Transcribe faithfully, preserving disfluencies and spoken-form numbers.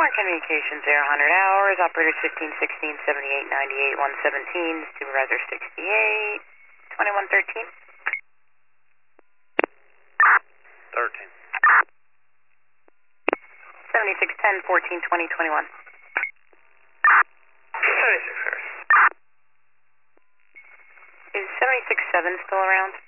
Foreign Communications Air one hundred hours, operators fifteen, sixteen, seventy-eight, ninety-eight, one seventeen, supervisor sixty-eight, twenty-one thirteen. thirteen. seventy-six ten, fourteen, twenty, twenty-one. seventy-six, sir. Is seventy-six seven still around?